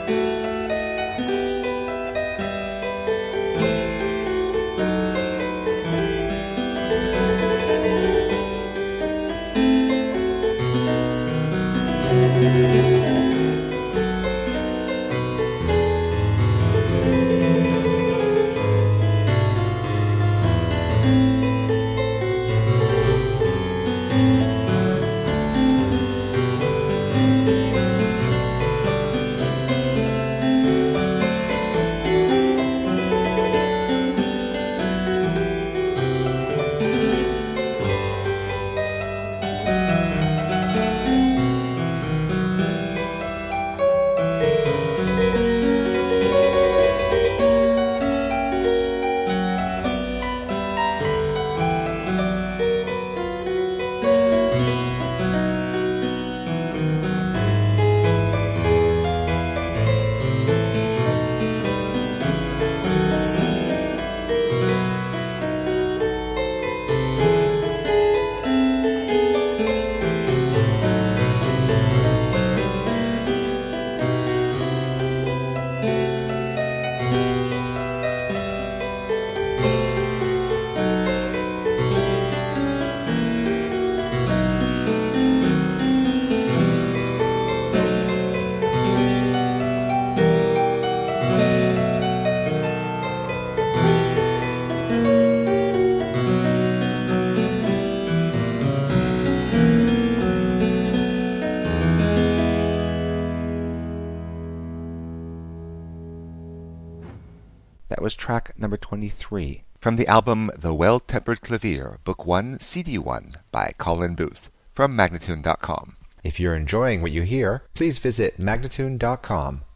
That was track number 23 from the album The Well-Tempered Clavier, Book 1, CD 1 by Colin Booth from Magnatune.com. If you're enjoying what you hear, please visit Magnatune.com